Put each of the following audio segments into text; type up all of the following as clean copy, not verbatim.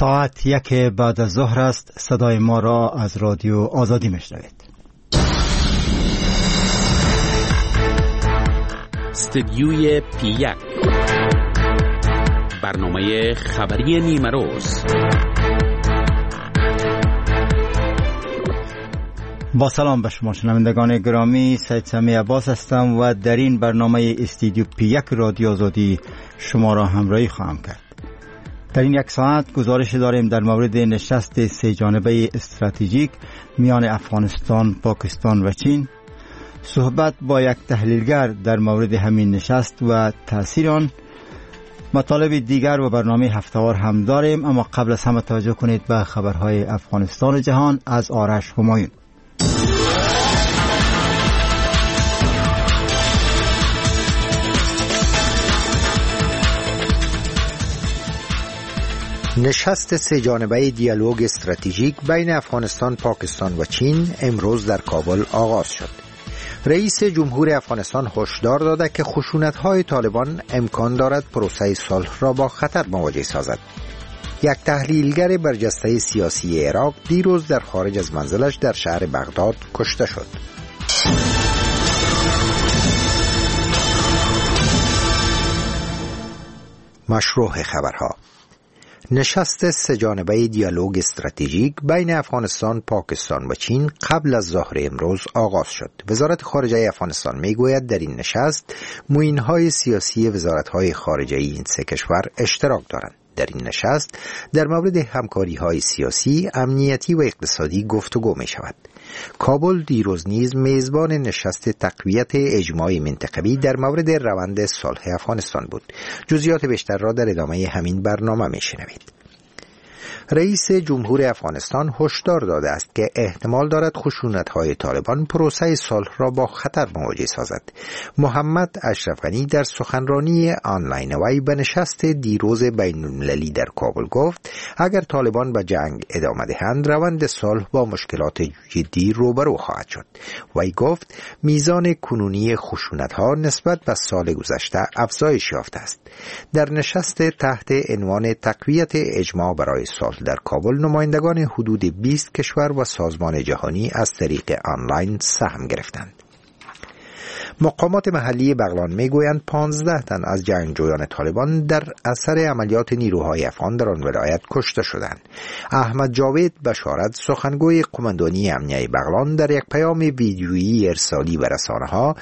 ساعت 1 بعد از ظهر است. صدای ما را از رادیو آزادی میشنوید. استدیوی پی1 برنامه خبری نیمه روز. با سلام به شما شنوندگان گرامی، سید سمی عباس هستم و در این برنامه استدیو پی1 رادیو آزادی شما را همراهی خواهم کرد. در این یک ساعت گزارش داریم در مورد نشست سه جانبه استراتژیک میان افغانستان، پاکستان و چین، صحبت با یک تحلیلگر در مورد همین نشست و تأثیر آن، مطالب دیگر و برنامه هفته‌وار هم داریم. اما قبل از همه توجه کنید به خبرهای افغانستان و جهان از آرش همایون. نشست سه جانبه دیالوگ استراتژیک بین افغانستان، پاکستان و چین امروز در کابل آغاز شد. رئیس جمهور افغانستان هشدار داده که خشونت‌های طالبان امکان دارد پروسه صلح را با خطر مواجه سازد. یک تحلیلگر برجسته سیاسی عراق دیروز در خارج از منزلش در شهر بغداد کشته شد. مشروع خبرها. نشست سه جانبه دیالوگ استراتژیک بین افغانستان، پاکستان و چین قبل از ظهر امروز آغاز شد. وزارت خارجه افغانستان میگوید در این نشست معینهای سیاسی وزارت‌های خارجه این سه کشور اشتراک دارند. در این نشست در مورد همکاری‌های سیاسی، امنیتی و اقتصادی گفتگو می شود. کابل دیروز نیز میزبان نشست تقویت اجماع منطقوی در مورد روند صلح افغانستان بود. جزئیات بیشتر را در ادامه همین برنامه میشنوید. رئیس جمهور افغانستان هشدار داده است که احتمال دارد خشونت‌های طالبان پروسه صلح را با خطر مواجه سازد. محمد اشرف غنی در سخنرانی آنلاین وی به نشست دیروز بین‌المللی در کابل گفت اگر طالبان به جنگ ادامه دهند روند صلح با مشکلات جدی روبرو خواهد شد. وی گفت میزان کنونی خشونت‌ها نسبت به سال گذشته افزایش یافته است. در نشست تحت عنوان تقویت اجماع برای صلح در کابل نمایندگان حدود 20 کشور و سازمان جهانی از طریق آنلاین سهم گرفتند. مقامات محلی بغلان میگویند 15 تن از جنگجویان طالبان در اثر عملیات نیروهای افغان در آن ولایت کشته شدند. احمد جاوید بشارت، سخنگوی قماندانی امنیه بغلان، در یک پیام ویدیویی ارسالی به رسانه‌ها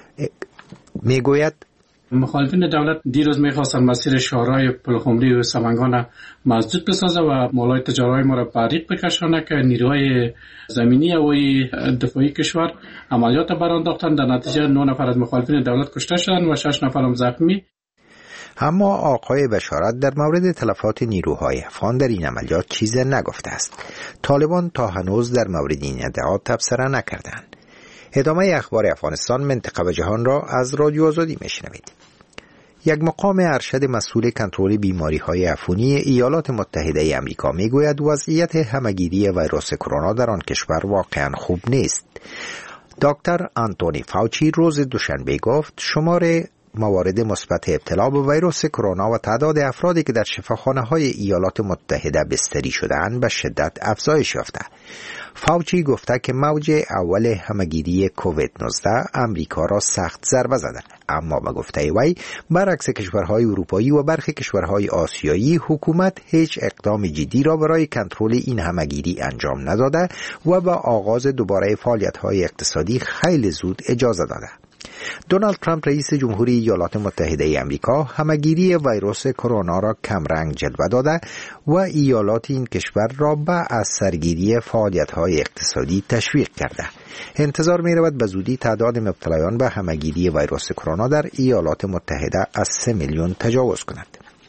میگوید مخالفین دولت دیروز میخواستن مسیر شهرهای پلخمری و سمنگان مسدود بسازه و مالای تجارهای ما را بریق بکشانه که نیروهای زمینی و دفاعی کشور عملیات برانداختند. در نتیجه 9 نفر از مخالفین دولت کشته شدند و 6 نفر هم زخمی. اما آقای بشارت در مورد تلفات نیروهای افغان در این عملیات چیزی نگفته است. طالبان تا هنوز در مورد این ادعا تبصره نکردند. ادامه اخبار افغانستان، منطقه و جهان را از رادیو آزادی میشنوید. یک مقام ارشد مسئول کنترل بیماری‌های عفونی ایالات متحده آمریکا میگوید وضعیت همه‌گیری ویروس کرونا در آن کشور واقعاً خوب نیست. دکتر آنتونی فاوچی روز دوشنبه گفت شمار موارد مثبت ابتلا به ویروس کرونا و تعداد افرادی که در شفاخانه‌های ایالات متحده بستری شده‌اند به شدت افزایش یافته. فاوچی گفته که موج اول همه‌گیری کووید 19 امریکا را سخت ضربه زده، اما به گفته وی برعکس کشورهای اروپایی و برخی کشورهای آسیایی حکومت هیچ اقدام جدی را برای کنترل این همه‌گیری انجام نداده و به آغاز دوباره فعالیت‌های اقتصادی خیلی زود اجازه داده. دونالد ترامپ رئیس جمهوری ایالات متحده آمریکا همه‌گیری ویروس کرونا را کمرنگ جلوه داده و ایالات این کشور را به از سرگیری فعالیت‌های اقتصادی تشویق کرده. انتظار می‌رود به زودی تعداد مبتلایان به همه‌گیری ویروس کرونا در ایالات متحده از 3 میلیون تجاوز کند.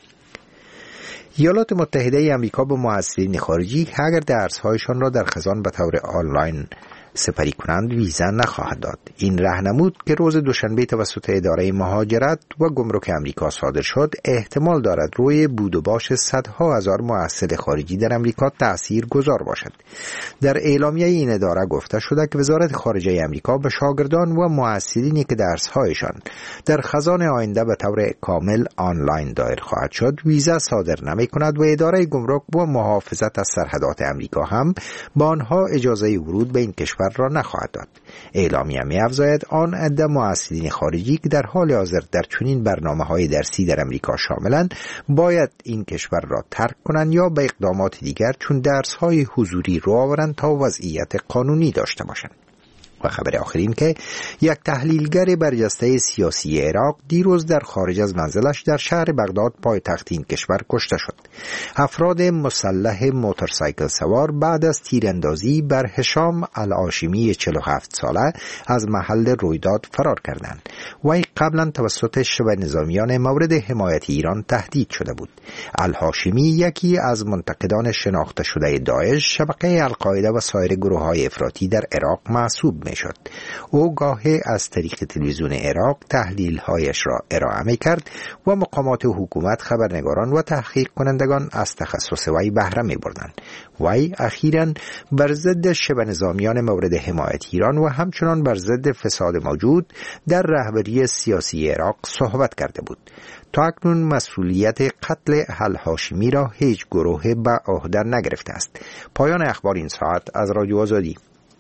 ایالات متحده آمریکا به محصلین خارجی اگر درس‌هایشان را در خزان به طور آنلاین سپری کنند ویزا نخواهد داد. این راهنمود که روز دوشنبه توسط اداره مهاجرت و گمرک امریکا صادر شد احتمال دارد روی بود و باش صدها هزار محصل خارجی در امریکا تأثیر گذار باشد. در اعلامیه این اداره گفته شده که وزارت خارجه امریکا به شاگردان و محصلینی که درس‌هایشان در خزان آینده به طور کامل آنلاین دایر خواهد شد ویزا صادر نمی‌کند و اداره گمرک و محافظت از سرحدات امریکا هم با آنها اجازه ورود به این کشور را نخواهد داد. اعلامیه می‌افزاید آن عده محصلین خارجی که در حال حاضر در چنین برنامه‌های درسی در امریکا شاملند باید این کشور را ترک کنند یا به اقدامات دیگر چون درس‌های حضوری رو آورند تا وضعیت قانونی داشته باشند. و خبر آخر این که یک تحلیلگر برجسته سیاسی عراق دیروز در خارج از منزلش در شهر بغداد پایتخت این کشور کشته شد. افراد مسلح موتورسایکل سوار بعد از تیراندازی بر هشام الهاشمی 47 ساله از محل رویداد فرار کردند. وی قبلا توسط شبه نظامیان مورد حمایت ایران تهدید شده بود. الهاشمی یکی از منتقدان شناخته شده داعش، شبکه القاعده و سایر گروه‌های افراطی در عراق محسوب شد. او گاهی از طریق تلویزیون عراق تحلیل‌هایش را ارائه می‌کرد و مقامات حکومت، خبرنگاران و تحقیق کنندگان از تخصص وی بهره می‌بردند. وی اخیراً بر ضد شبه نظامیان مورد حمایت ایران و همچنان بر ضد فساد موجود در رهبری سیاسی عراق صحبت کرده بود. تا اکنون مسئولیت قتل الهاشمی را هیچ گروه به عهده نگرفته است. پایان اخبار این ساعت از رادیو آزادی.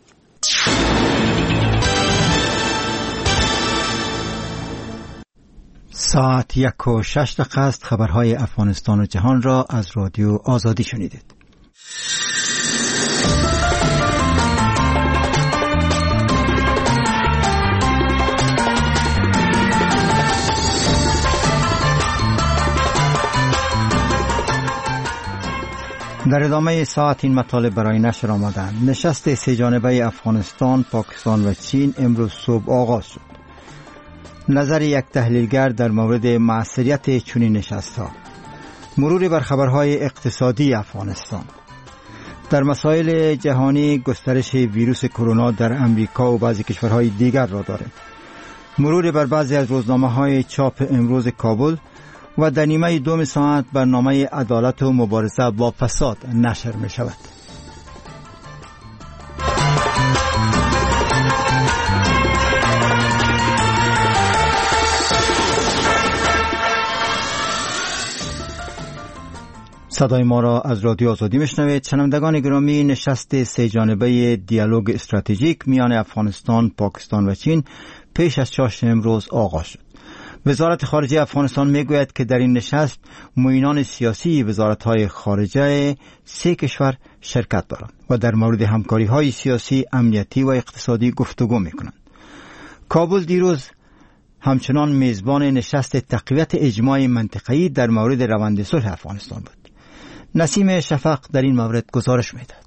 ساعت 1:06 است. خبرهای افغانستان و جهان را از رادیو آزادی شنیدید. در ادامه ساعت این مطالب برای نشر آمدند. نشست سه جانبه افغانستان، پاکستان و چین امروز صبح آغاز شد. نظر یک تحلیلگر در مورد موثریت چنین نشست‌ها، مرور بر خبرهای اقتصادی افغانستان، در مسائل جهانی گسترش ویروس کرونا در امریکا و بعضی کشورهای دیگر را داریم، مرور بر بعضی از روزنامه‌های چاپ امروز کابل و در نیمه دوم ساعت برنامه عدالت و مبارزه با فساد نشر می شود. صدای ما را از رادیو آزادی میشنوید. شنوندگان گرامی، نشست سه جانبه دیالوگ استراتژیک میان افغانستان، پاکستان و چین پیش از چاشت امروز آغاز شد. وزارت خارجه افغانستان میگوید که در این نشست معینان سیاسی وزارت‌های خارجه سه کشور شرکت دارند و در مورد همکاری‌های سیاسی، امنیتی و اقتصادی گفتگو می‌کنند. کابل دیروز همچنان میزبان نشست تقویت اجماع منطقه‌ای در مورد روند صلح افغانستان بود. نسیم شفق در این مورد گزارش می‌دهد.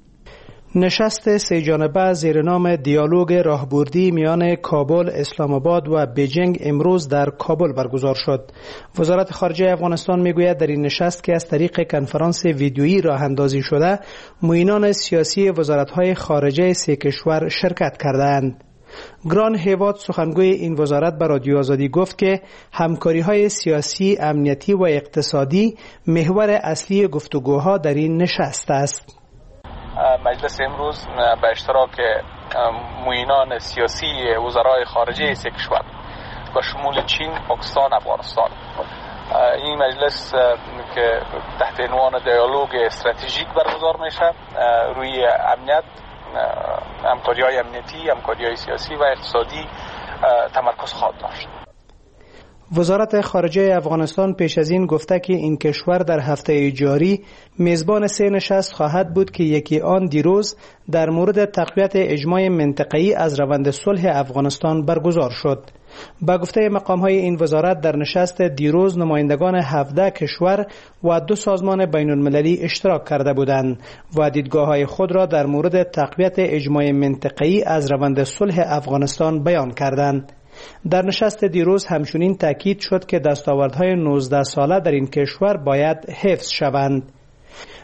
نشست سه جانبه زیر نام دیالوگ راهبردی میان کابل، اسلام آباد و بیجینگ امروز در کابل برگزار شد. وزارت خارجه افغانستان میگوید در این نشست که از طریق کنفرانس ویدیویی راه اندازی شده، معینان سیاسی وزارت‌های خارجه سه کشور شرکت کردند. گران هیواد، سخنگوی این وزارت، به رادیو آزادی گفت که همکاری‌های سیاسی، امنیتی و اقتصادی محور اصلی گفتگوها در این نشست است. مجلس امروز به اشتراک معینان سیاسی وزرای خارجه سه کشور با شمول چین، پاکستان، افغانستان، این مجلس که تحت عنوان دیالوگ استراتژیک برگزار میشه، روی امنیت، همکاری‌های امنیتی، همکاری‌های سیاسی و اقتصادی تمرکز خواهد داشت. وزارت خارجه افغانستان پیش از این گفته که این کشور در هفته جاری میزبان سه نشست خواهد بود که یکی آن دیروز در مورد تقویت اجماع منطقه‌ای از روند صلح افغانستان برگزار شد. با گفته مقام‌های این وزارت در نشست دیروز نمایندگان 17 کشور و 2 سازمان بین‌المللی اشتراک کرده بودند و دیدگاه‌های خود را در مورد تقویت اجماع منطقه‌ای از روند صلح افغانستان بیان کردند. در نشست دیروز همچنین تاکید شد که دستاوردهای 19 ساله در این کشور باید حفظ شوند.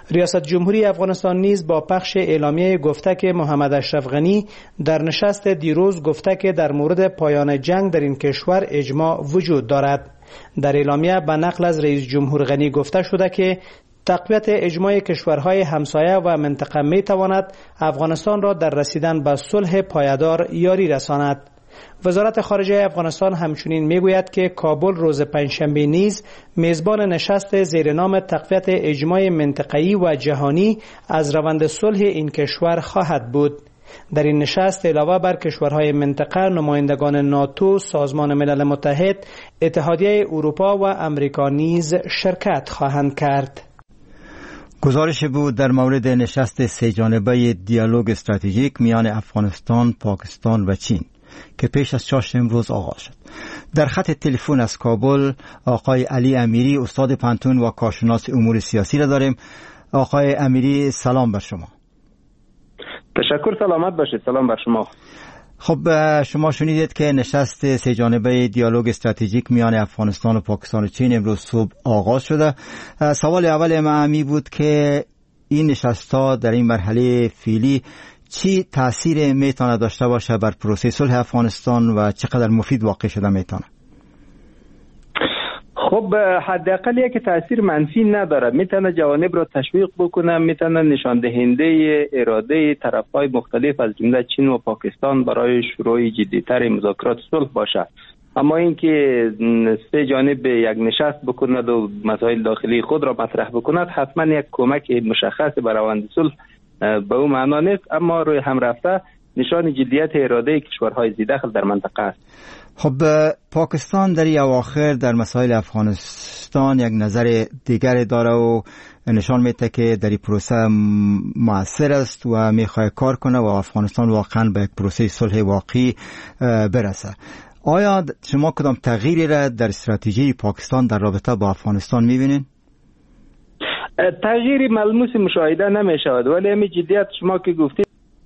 ریاست جمهوری افغانستان نیز با پخش اعلامیه گفته که محمد اشرف غنی در نشست دیروز گفته که در مورد پایان جنگ در این کشور اجماع وجود دارد. در اعلامیه به نقل از رئیس جمهور غنی گفته شده که تقویت اجماع کشورهای همسایه و منطقه می تواند افغانستان را در رسیدن به صلح پایدار یاری رساند. وزارت خارجه افغانستان همچنین میگوید که کابل روز پنجشنبه نیز میزبان نشست زیر نام تقویت اجماع منطقه‌ای و جهانی از روند صلح این کشور خواهد بود. در این نشست علاوه بر کشورهای منطقه نمایندگان ناتو، سازمان ملل متحد، اتحادیه اروپا و امریکا نیز شرکت خواهند کرد. گزارش بود در مورد نشست سه جانبه دیالوگ استراتژیک میان افغانستان، پاکستان و چین که پیش از چاشت امروز آغاز شد. در خط تلفن از کابل آقای علی امیری، استاد پانتون و کارشناس امور سیاسی را داریم. آقای امیری سلام بر شما. تشکر، سلامت باشید. سلام بر شما. خب شما شنیدید که نشست سه جانبه دیالوگ استراتژیک میان افغانستان و پاکستان و چین امروز صبح آغاز شده. سوال اول من بود که این نشست‌ها در این مرحله فعلی چی تأثیر میتونه داشته باشه بر پروسه صلح افغانستان و چقدر مفید واقع شده میتونه؟ خب حداقل یک تأثیر منفی نداره، میتونه جوانب را تشویق بکنه، میتونه نشان دهنده اراده طرف‌های مختلف از جمله چین و پاکستان برای شروع جدی‌تر مذاکرات صلح باشه. اما اینکه سه جانب یک نشست بکند و مسائل داخلی خود را مطرح بکند حتما یک کمک مشخص به روند صلح به اون معنا نیست، اما روی هم رفته نشان جدیت اراده کشورهای ذی‌دخل در منطقه است. خب پاکستان در اواخر در مسائل افغانستان یک نظر دیگر داره و نشان میده که در این پروسه مؤثر است و میخواد کار کنه و افغانستان واقعا به یک پروسه صلح واقعی برسه. آیا شما کدام تغییری را در استراتژی پاکستان در رابطه با افغانستان میبینید؟ تغییری ملموس مشاهده نمی شود، ولی همین جدیت شما که گفتید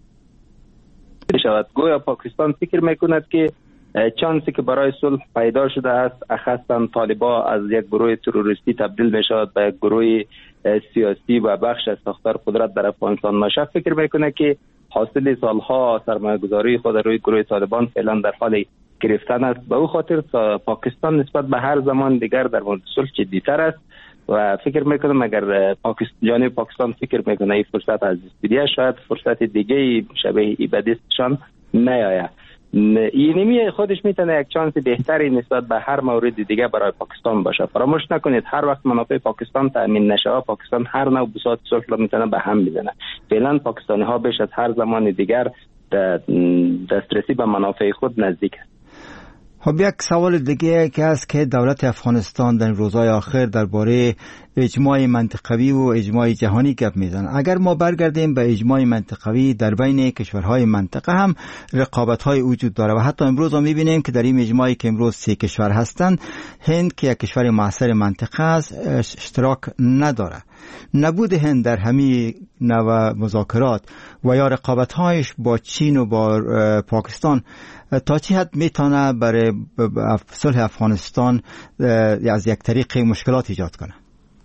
شود. گویا پاکستان فکر میکند که چانسی که برای صلح پیدا شده است، اخصاً طالبان از یک گروه تروریستی تبدیل می شود به یک گروه سیاسی و بخش از ساختار قدرت در افغانستان باشه، فکر میکنه که حاصل سالها سرمایه‌گذاری خود روی گروه طالبان فعلا در حال گرفتن است. به او خاطر پاکستان نسبت به هر زمان دیگر در مورد صلح جدی‌تر است و فکر میکنم اگر جانب پاکستان فکر میکنه این فرصت از دست شاید فرصت دیگه شبیه ایبدیستشان نیاید. اینمی خودش میتونه یک چانس بهتری نسبت به هر مورد دیگه برای پاکستان باشه. فراموش نکنید هر وقت منافع پاکستان تامین نشه پاکستان هر نوع بساط صلح را میتونه به هم بزنه. فعلا پاکستانی ها بیش از هر زمان دیگر دسترسی به منافع خود نزدیک است. خب یک سوال دیگه که هست که دولت افغانستان در روزهای آخر درباره اجماع منطقوی و اجماع جهانی گپ میزنه. اگر ما برگردیم به اجماع منطقوی در بین کشورهای منطقه هم رقابت‌های وجود داره و حتی امروز ما می‌بینیم که در این اجماعی که امروز 3 کشور هستند، هند که یک کشور معاصر منطقه است اشتراک نداره. نبود هند در همین نوع مذاکرات و یا رقابت‌هایش با چین و با پاکستان تا چه حد میتونه برای صلح افغانستان از یک طریق مشکلات ایجاد کنه؟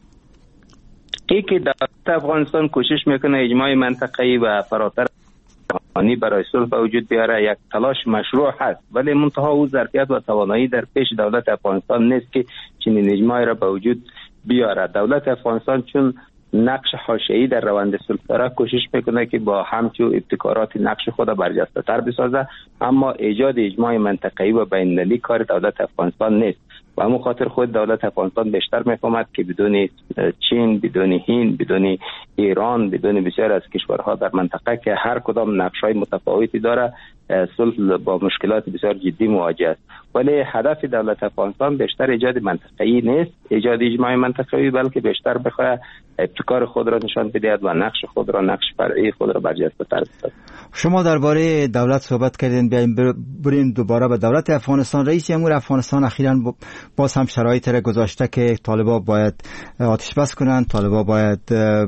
ای که دولت افغانستان کوشش میکنه اجماع منطقه‌ای و فراتر جهانی برای صلح به وجود بیاره، یک تلاش مشروع هست، ولی منتها او ظرفیت و توانایی در پیش دولت افغانستان نیست که چنین اجماعی را به وجود بیاره. دولت افغانستان چون نقش حاشیه‌ای در روند صلح داره کوشش میکنه که با همچو ابتکارات نقش خود برجسته تر بسازه، اما ایجاد اجماع منطقه‌ای و بین‌المللی کار دولت افغانستان نیست و همون خاطر خود دولت افغانستان بیشتر میفهمد که بدون چین، بدون هند، بدون ایران، بدون بسیار از کشورها در منطقه که هر کدام نقش‌های متفاوتی داره صلح با مشکلات بسیار جدی مواجه است. ولی هدف دولت افغانستان بیشتر ایجاد منطقه‌ای نیست، ایجاد اجماع منطقه‌ای، بلکه بیشتر بخواد ابتکار خود را نشان بدهد و نقش خود را، نقش فرعی خود را برجسته تر بسازد. شما درباره دولت صحبت کردین، بیایم بریم دوباره به دولت افغانستان. رئیس جمهور افغانستان اخیراً باز هم شرایط را گذاشته که طالبان باید آتش بس کنن، طالبان باید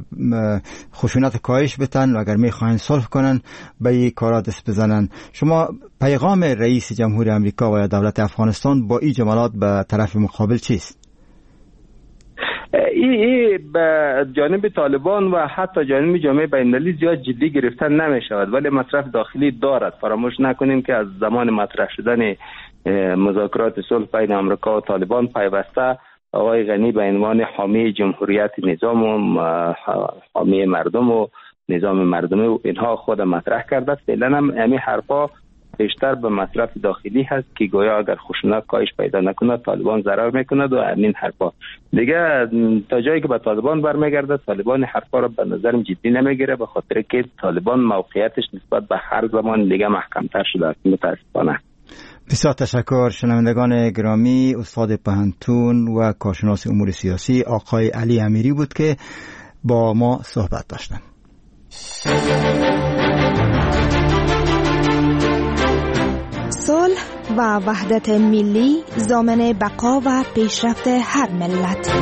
خشونت کاهش بدن و اگر میخواین صلح کنن به این کارا دست بزنن. شما پیغام رئیس جمهور امریکا و دولت افغانستان با این جملات به طرف مقابل چیست؟ این به جانب طالبان و حتی جانب جامعه بین‌المللی زیاد جدی گرفتن نمی شود، ولی مصرف داخلی دارد. فراموش نکنیم که از زمان مطرح شدن مذاکرات صلح بین آمریکا و طالبان پیوسته آقای غنی به عنوان حامی جمهوریت نظام و حامی مردم و نظام مردمی و اینها خود مطرح کرده. فعلا هم همین حرفا بیشتر به مصرف داخلی هست که گویا اگر خشونت کاهش پیدا نکنه طالبان ضرر میکنه و همین حرفا دیگه تا جایی که به طالبان برمیگرده. طالبان حرفا را به نظرم جدی نمیگیره، به خاطر که طالبان موقعیتش نسبت به هر زمان دیگه محکم‌تر شده است متاسفانه. بسیار تشکر. شنوندگان گرامی، استاد پهنتون و کارشناس امور سیاسی آقای علی امیری بود که با ما صحبت داشتند. صلح و وحدت ملی ضامن بقا و پیشرفت هر ملت.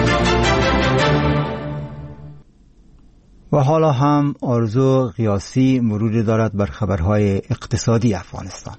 و حالا هم آرزو قیاسی مرور دارد بر خبرهای اقتصادی افغانستان.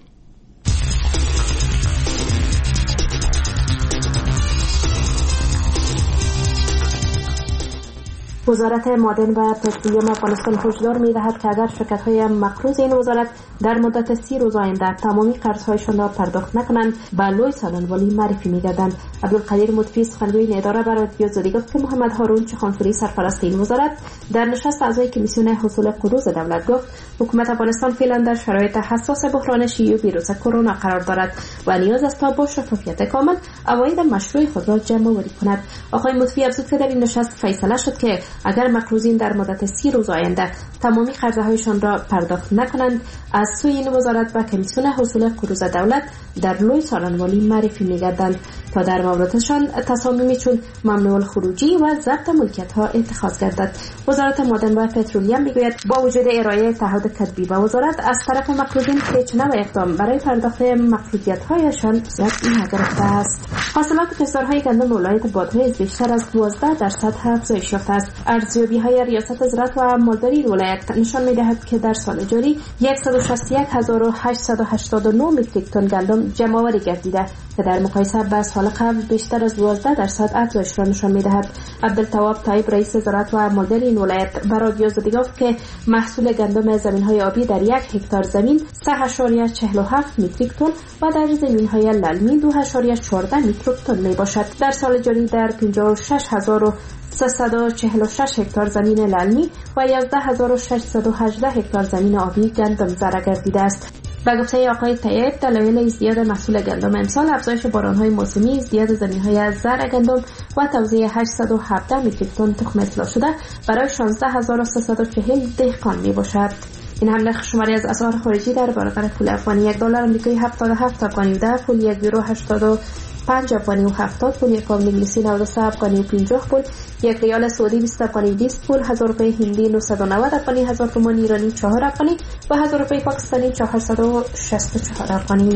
وزارت معدن و پترولیوم افغانستان هشدار می‌دهد که اگر شرکت‌های مقروض این وزارت در مدت 30 روز آینده تمامی قرض‌هایشان را پرداخت نکنند به لوی سالن‌والی معرفی می‌گردند. عبدالقدیر مطفی سخنگوی این اداره برای رادیو آزادی گفت که محمد هارون چخانفوری سرپرست این وزارت در نشست اعضای کمیسیون حصول قروض دولت گفت حکومت افغانستان فعلا در شرایط حساس بحران شیوع ویروس کرونا قرار دارد و نیاز است تا با شفافیت کامل عواید مشروع خود را جمع‌آوری کند. آقای مطفی افزود که در این نشست فیصله شد که اگر مقروضین در مدت 30 روز آینده تمامی قرضهایشان را پرداخت نکنند از سوی این وزارت و کمیسیون حصول قروض دولت در لوی سالن‌والی معرفی می‌گردند تا در موردشان تصامیمی چون ممنوع الخروجی و ضبط ملکیت‌ها اتخاذ گردد. وزارت معدن و پترولیوم می‌گوید با وجود ارائه تعهد کتبی به وزارت از طرف مقروضین هیچ نوع اقدام برای پرداخت مقروضیت‌هایشان صورت نگرفته است. حاصلات کشاورزی گندم ولایت بادغیس بیشتر از 12% افزایش یافته است. ارزیابی‌های ریاست زراعت و مالداری ولایت نشان می‌دهد که در سال جاری 161889 متریک تن گندم جمع‌آوری گردیده که در مقایسه با سال قبل بیشتر از 12% افزایش را نشان می‌دهد. عبدالتواب طیب رئیس زراعت و مالداری این ولایت برای رادیو آزادی گفت که محصول گندم زمین‌های آبی در 1 هکتار زمین 3.47 متریک تن و در زمین‌های للمی 2.14 متریک تن میباشد. در سال جاری در 56346 هکتار زمین للمی و 11618 هکتار زمین آبی گندم زرع گردیده است. به گفته آقای طیب دلایل ازدیاد محصول گندم امسال افزایش باران‌های موسمی، ازدیاد زمین‌های زرع گندم و توزیع 817 متریک تن تخم اصلاح شده برای 16340 دهقان میباشد. این هم نرخ شماری از اسعار خارجی در برابر پول افغانی: $1 آمریکایی 77 افغانی و 10 پول، $1 یورو 85 افغانی و 70 پول، $1 پوند انگلیسی 93 افغانی و 50 پول، $1 ریال سعودی 20 افغانی و 20 پول، 1000 روپیه هندی 990 افغانی، 1000 تومان ایرانی 4 افغانی و 1000 روپیه پاکستانی 464 افغانی.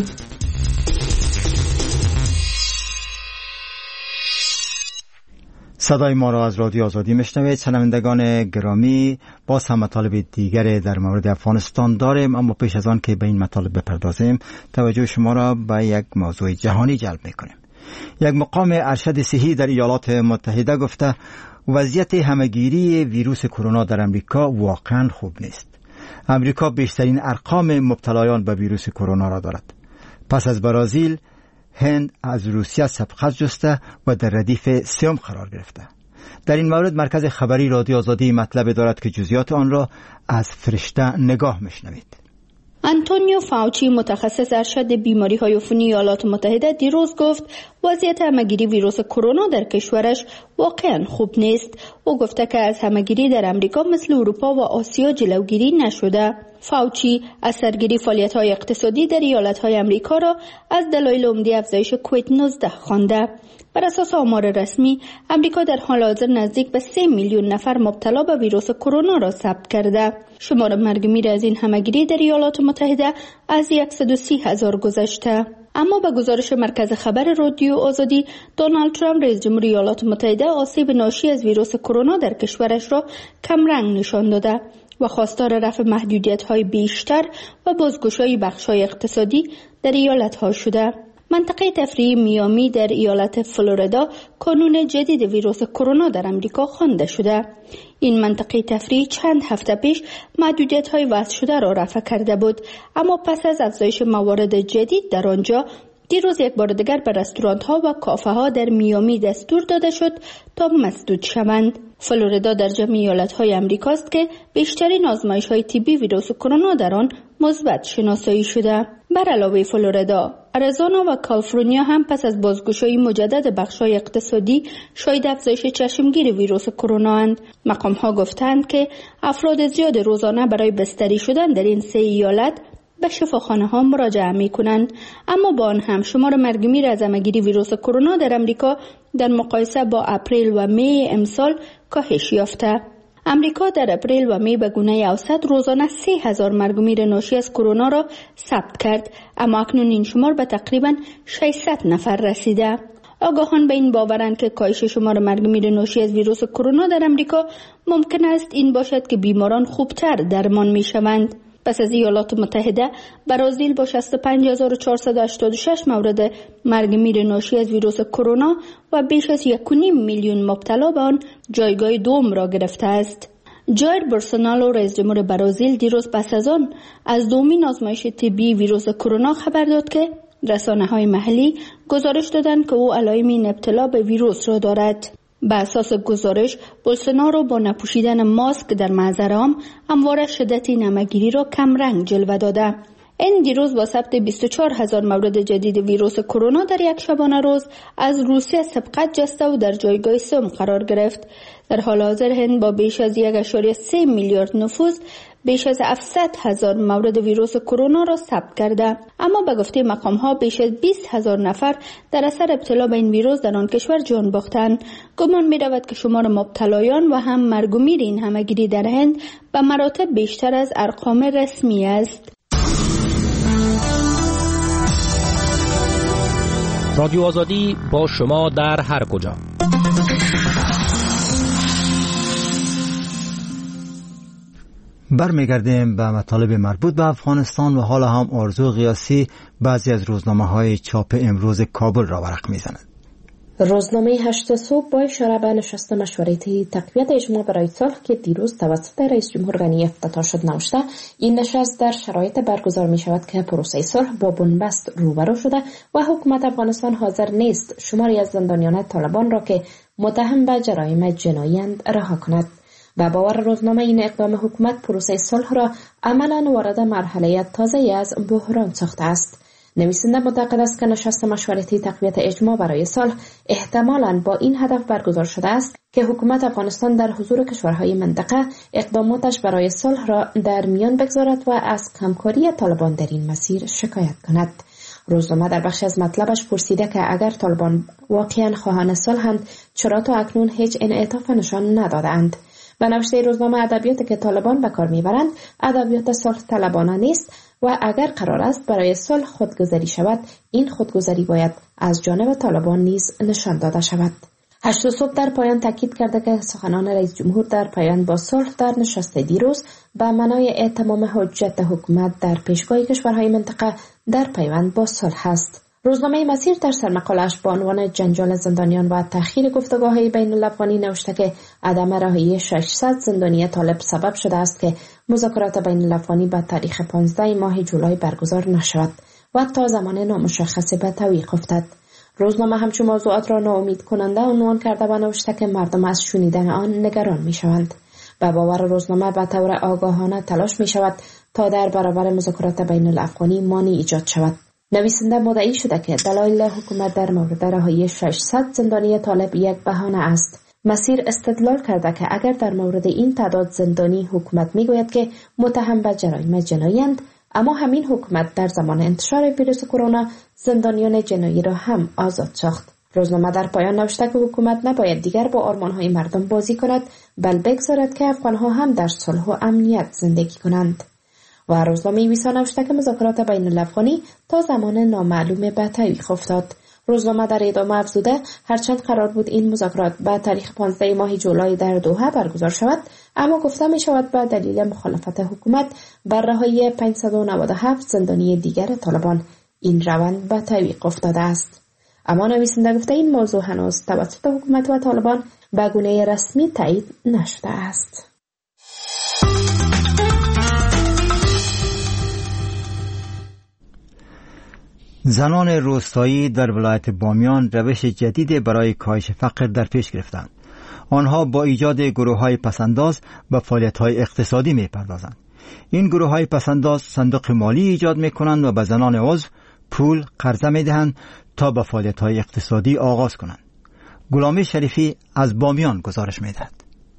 صدای ما را از رادیو آزادی میشنوید. شنوندگان گرامی، باز هم مطالب دیگر در مورد افغانستان داریم، اما پیش از آن که به این مطالب بپردازیم توجه شما را به یک موضوع جهانی جلب میکنیم. یک مقام ارشد صحی در ایالات متحده گفته وضعیت همهگیری ویروس کرونا در امریکا واقعا خوب نیست. امریکا بیشترین ارقام مبتلایان به ویروس کرونا را دارد. پس از برزیل، هند از روسیه سبقت جسته و در ردیف سوم قرار گرفته. در این مورد مرکز خبری رادیو آزادی مطلب دارد که جزئیات آن را از فرشته نگاه میشنوید. آنتونیو فاوچی، متخصص ارشد بیماری‌های عفونی ایالات متحده، دیروز گفت وضعیت همهگیری ویروس کرونا در کشورش واقعا خوب نیست. او گفته که از همهگیری در امریکا مثل اروپا و آسیا جلوگیری نشده. فاوچی از سرگیری فعالیت‌های اقتصادی در ایالت‌های امریکا را از دلایل عمده افزایش کووید 19 خوانده. بر اساس آمار رسمی، امریکا در حال حاضر نزدیک به 3 میلیون نفر مبتلا به ویروس کرونا را ثبت کرده. شمار مرگ میر از این همهگیری در ایالات متحده از 130,000 گذشته. اما به گزارش مرکز خبر رادیو آزادی، دونالد ترامپ رئیس جمهور ایالات متحده آسیب ناشی از ویروس کرونا در کشورش را کمرنگ نشان داده و خواستار رفع محدودیت‌های بیشتر و بازگشایی بخش‌های اقتصادی در ایالت‌ها شده. منطقه تفریحی میامی در ایالت فلوریدا کانون جدید ویروس کرونا در امریکا خوانده شده. این منطقه تفریحی چند هفته پیش محدودیت‌های وضع شده را رفع کرده بود، اما پس از افزایش موارد جدید در آنجا دیروز یک بار دیگر به رستوران‌ها و کافه‌ها در میامی دستور داده شد تا مسدود شوند. فلوریدا در جمع ایالت‌های امریکاست که بیشترین آزمایش‌های طبی ویروس کرونا در آن مثبت شناسایی شده. بر علاوه فلوریدا، آریزونا و کالیفرنیا هم پس از بازگشایی مجدد بخش‌های اقتصادی شاهد افزایش چشمگیر ویروس کرونا اند. مقام‌ها گفتند که افراد زیاد روزانه برای بستری شدن در این سه ایالت به شفاخانه‌ها مراجعه می‌کنند، اما با آن هم شمار مرگ میر از همه‌گیری ویروس کرونا در امریکا در مقایسه با اپریل و می امسال کاهش یافته. امریکا در اپریل و می به گونه اوسط روزانه 30,000 مرگ میر ناشی از کرونا را ثبت کرد، اما اکنون این شمار به تقریباً 600 نفر رسیده. آگاهان به این باورند که کاهش شمار مرگ میر ناشی از ویروس کرونا در امریکا ممکن است این باشد که بیماران خوبتر درمان می‌شوند. پس از ایالات متحده، برزیل با 65,486 مورد مرگ میر ناشی از ویروس کرونا و بیش از 1.5 میلیون مبتلا به آن جایگاه دوم را گرفته است. جایر بولسونارو رئیس جمهور برزیل دیروز پس از آن از دومین آزمایش طبی ویروس کرونا خبر داد که رسانه‌های محلی گزارش دادند که او علائم این ابتلا به ویروس را دارد. به اساس گزارش، بولسونارو با نپوشیدن ماسک در محضر عام همواره شدت این همه‌گیری را کمرنگ جلوه داده. این دیروز با ثبت 24,000 مورد جدید ویروس کرونا در یک شبانه روز از روسیه سبقت جسته و در جایگاه سوم قرار گرفت. در حال حاضر هند با بیش از 1.3 میلیارد نفوس بیش از 700,000 مورد ویروس کرونا را ثبت کرده، اما به گفته مقام‌ها بیش از 20,000 نفر در اثر ابتلا به این ویروس در آن کشور جان باختند. گمان می‌رود که شمار مبتلایان و هم مرگ و میر این همه‌گیری در هند به مراتب بیشتر از ارقام رسمی است. رادیو آزادی با شما در هر کجا. برمیگردیم به مطالب مربوط به افغانستان و حالا هم آرزو قیاسی بعضی از روزنامه‌های چاپ امروز کابل را ورق می‌زند. روزنامه 8 صبح با اشاره به نشست مشورتی تقویت اجماع برای صلح که دیروز توسط رئیس جمهور غنی افتتاح شد نوشته این نشست در شرایط برگزار می شود که پروسه صلح با بنبست روبرو شده و حکومت افغانستان حاضر نیست شماری از زندانیان طالبان را که متهم به جرایم جنایی‌اند رها کند. و باور روزنامه این اقدام حکومت پروسه صلح را عملاً وارد مرحله تازه‌ای از بحران ساخته است. نویسنده معتقد است که نشست مشورتی تقویت اجماع برای صلح احتمالاً با این هدف برگزار شده است که حکومت افغانستان در حضور کشورهای منطقه اقداماتش برای صلح را در میان بگذارد و از کمکاری طالبان در این مسیر شکایت کند. روزنامه در بخش از مطلبش پرسیده که اگر طالبان واقعاً خواهان صلحند چرا تا اکنون هیچ انعطاف نشان ندادند. به نوشته روزنامه ادبیاتی که طالبان به کار میبرند ادبیات صلح طلبانه نیست و اگر قرار است برای صلح خودگذری شود این خودگذری باید از جانب طالبان نیز نشان داده شود. 8 صبح در پایان تاکید کرده که سخنان رئیس جمهور در پایان با صلح در نشست دیروز به معنای اتمام حجت حکومت در پیشگاه کشورهای منطقه در پیوند با صلح است. روزنامه مسیر در سرمقاله‌اش با عنوان جنجال زندانیان و تأخیر گفتگوهای بین الافغانی نوشته که عدم رهایی 600 زندانی طالب سبب شده است که مذاکرات بین الافغانی به تاریخ 15 ماه جولای برگزار نشود و تا زمان نامشخصی به تعویق افتد. روزنامه همچون موضوعات را ناامید کننده عنوان کرده و نوشته که مردم از شنیدن آن نگران می شوند. به باور روزنامه به طور آگاهانه تلاش می شود تا در برابر مذاکرات بین الافغانی مانع ایجاد شود. نویسنده مدعی شده که دلایل حکومت در مورد رهایی 600 زندانی طالب یک بهانه است. مسیر استدلال کرده که اگر در مورد این تعداد زندانی حکومت میگوید که متهم به جرایم جنایی‌اند، اما همین حکومت در زمان انتشار ویروس کرونا زندانیان جنایی را هم آزاد ساخت. روزنامه در پایان نوشته که حکومت نباید دیگر با آرمان‌های مردم بازی کند، بل بگذارد که افغان‌ها هم در صلح و امنیت زندگی کنند. و روزنامه ویسا نوشته که مذاکرات بین الافغانی تا زمان نامعلوم به تعویق افتاد. روزنامه در ادامه افزوده هرچند قرار بود این مذاکرات به تاریخ 15 ماه جولای در دوحه برگزار شود، اما گفته می شود به دلیل مخالفت حکومت بر رهایی 597 زندانی دیگر طالبان این روند به تعویق افتاده است. اما نویسنده گفته این موضوع هنوز توسط حکومت و طالبان به گونه رسمی تایید نشده است. زنان روستایی در ولایت بامیان روش جدید برای کاهش فقر در پیش گرفتند. آنها با ایجاد گروه‌های پسنداز به فعالیت‌های اقتصادی می‌پردازند. این گروه‌های پسنداز صندوق مالی ایجاد می‌کنند و به زنان عضو پول قرضه می‌دهند تا به فعالیت‌های اقتصادی آغاز کنند. غلامی شریفی از بامیان گزارش می‌دهد.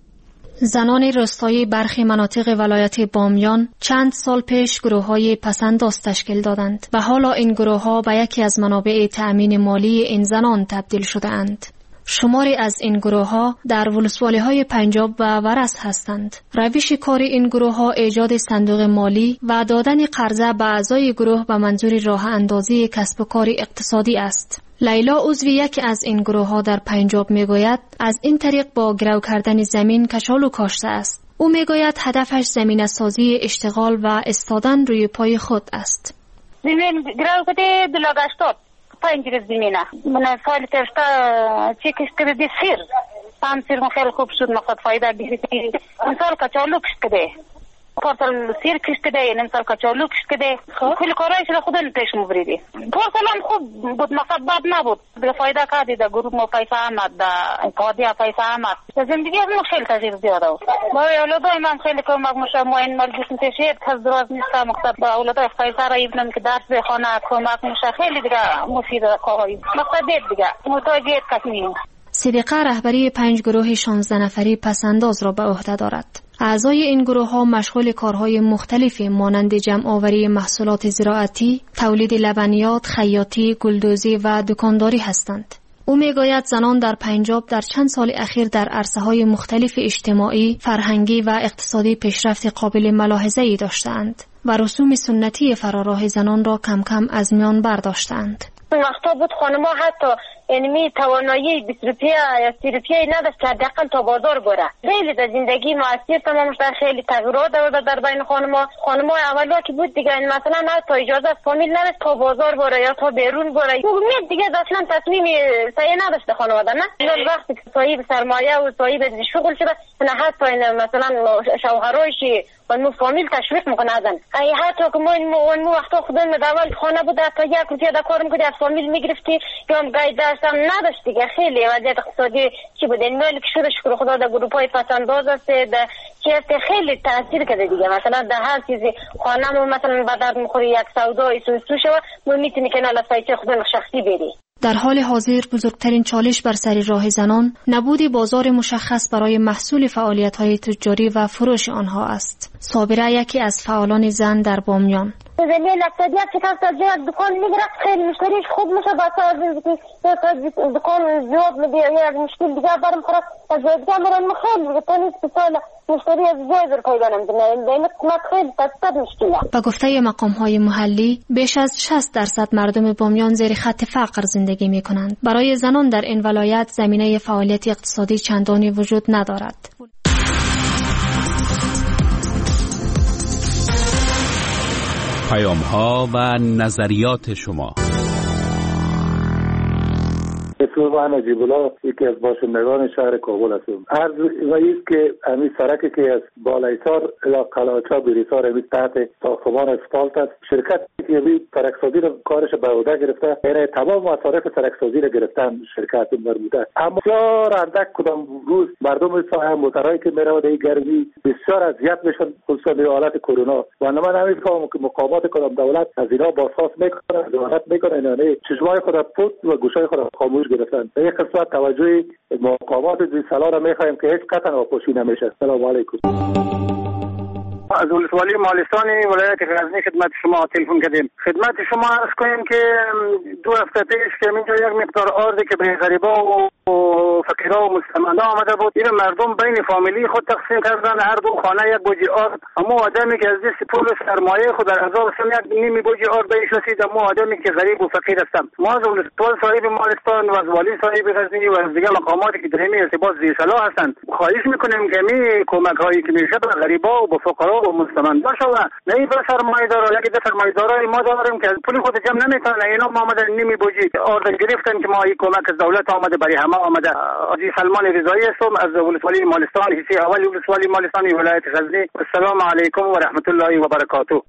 زنان روستایی برخی مناطق ولایت بامیان چند سال پیش گروه‌های پسنداز تشکیل دادند و حالا این گروه‌ها به یکی از منابع تأمین مالی این زنان تبدیل شده‌اند. شماری از این گروه‌ها در ولسوالی‌های پنجاب و ورس هستند. روش کار این گروه‌ها ایجاد صندوق مالی و دادن قرضه به اعضای گروه به منظور راه اندازی کسب و کار اقتصادی است. لیلا عضو یکی از این گروه‌ها در پنجاب میگوید از این طریق با گرو کردن زمین کشالو کاشته است. او میگوید هدفش زمینه سازی اشتغال و استادن روی پای خود است. زمین گرو کده دلاگشتاد 5 زمینه من سال ترستا چی کشته دی سیر هم سیر خیلی خوب شد مقصد فایده گرفتی مثال کچالو کشته پارسال سیر کشته یعنی مثال کچالو کشته کل کارایش را خودن پیش مبریدی پارسال هم خوب بود مقصد بد نبود به فایده کردی در گروه ما پیسه آمد در انقاضی پیسه آمد زندگی از ما خیلی تغییر زیاده بود با اولادای من خیلی کمک میشه ما این مال جسم تشید کس دراز نیست مقصد با اولادای پیسه را ایبنم که درس بخونه کمک میشه خیلی دیگه مفید کاری مقصد دیگه محتاجیت کس نیم. صدیقه رهبری 5 گروه 16 نفری پسنداز را به عهده دارد. اعضای این گروه ها مشغول کارهای مختلفی مانند جمع آوری محصولات زراعتی، تولید لبنیات، خیاطی، گلدوزی و دکانداری هستند. او میگوید زنان در پنجاب در چند سال اخیر در عرصه‌های مختلف اجتماعی، فرهنگی و اقتصادی پیشرفت قابل ملاحظه‌ای داشته‌اند و رسوم سنتی فراراه زنان را کم کم از میان برداشتند. وقتا بود خانم‌ها حتی یعنی توانایی 20 روپیه یا 30 روپیه نداشت که حداقل تا بازار بره. خیلی در زندگی معاصر تمام شده، خیلی تغییرات داده در بین خانم‌ها اولا که بود دیگه مثلا حتی اجازه فامیل نداشت تا بازار بره یا تا بیرون بره. امید دیگه اصلا تصمیم صحیح نداشت خانواده نه. وقتی که صاحب سرمایه و صاحب شغل شده نه حتی مثلا شوهرایش و نو فامیل تشویق میکنه ازن. ای حتی که ما وقتا خودم داول خانه بود تا 1 روپیه دا کار میکردی از فامیل میگرفتی یا هم گایده هم نداشت دیگه. خیلی وضعیت اقتصادی چی بود این مالی که شده شکر خدا در گروپای پسنداز است که خیلی تاثیر کرده دیگه. مثلا در هر چیزی خانه ما مثلا به درد میخوری یک سودای سوسو شود ما میتونی که نالا سایت خودم شخصی بری. در حال حاضر بزرگترین چالش بر سر راه زنان نبود بازار مشخص برای محصول فعالیت‌های تجاری و فروش آنها است. صابره یکی از فعالان زن در بامیان. زمین اقتصادیت که کسا دکان میگیره خیلی مشتریش خوب میشه بسا دکان زیاد میده یک مشکل دیگه برم خورد از دیگه مرم خیلی تانیست بسال مشتری از جای پیدا نمیدونه این قسمت خیلی تستد مشکله. با گفته مقام‌های محلی بیش از 60% مردم بامیان زیر خط فقر زندگی میکنند. برای زنان در این ولایت زمینه فعالیت اقتصادی چندانی وجود ندارد. پیام‌ها و نظریات شما. اسم من نجیب الله، یکی از باشندگان شهر کابل هستم. عرض رئیس که همین سرکی که از بالایسار یا قلاچا بریسار همین تحت ساختمان اسفالت است، شرکت که همین ترکسازی رو کارش به عهده گرفته، یعنی تمام مصارف ترکسازی رو گرفتن شرکت برموده. اما بسیار اندک کدام روز مردم سایه موترهایی که میرود این گرمی بسیار اذیت میشن، خصوصا در حالت کرونا. و من نمیفهمم که مقامات کدام دولت از اینا بازخواست میکنه، دولت میکنه، یعنی چشمای خود پوت و گوشای خود خاموش گرفتن. به یک قسمت توجه مقامات زیرسالا را میخوایم که هیچ قطعا آپوشی نمیشه. سلام علیکم. از ولسوالی مالستان ولایت غزنی خدمت شما تلفن کردیم. خدمت شما عرض کنیم که 2 هفته پیش که اینجا یک مقدار آردی که به غریبا و فقیرها و مستمندا آمده بود. این مردم بین فامیلی خود تقسیم کردن، هر دو خانه یک بوجی آرد. اما آدمی که از دست پول سرمایه خود در هزار سال یک نیمی بوجی آرد بهش رسید، اما آدمی که غریب و فقیر هستم. ما از ولسوالی صاحب مالستان و از والی صاحب غزنی و از دیگر مقاماتی که در این ارتباط ذی صلاح هستند خواهش میکنیم که می کمک هایی که میشه به غریبا و به فقرا و مستمندا شود، نه به سرمایه‌دارا. یکی ده سرمایه‌دارای ما داریم که پول خود جمع نمیکنن، اینا ما آمدن نیمی بوجی آرد گرفتن که ما این کمک از دولت آمده برای همه آمده. عزیز سلمان رضایی هستم از ولسوالی مالستان، حصه اول ولسوالی مالستان ولایت غزنی. السلام علیکم و رحمت الله و برکاته.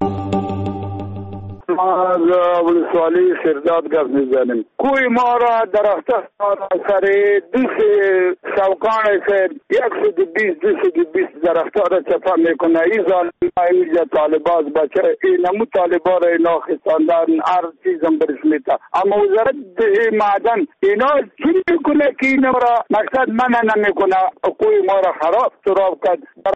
ما از ولسوالی سرداد گپ میزنیم. کوی ما را درخت سر دوست شوکان که 120 درخت را چپا میکنه. این ظالم اینجا طالباز بچه اینمو طالبا را اینا خستاندن هر چیزم برسمیتا. اما وزارت معدن اینا چی میکنه که اینا را مقصد منع نمیکنه، کوی ما را خراب سراب کرد.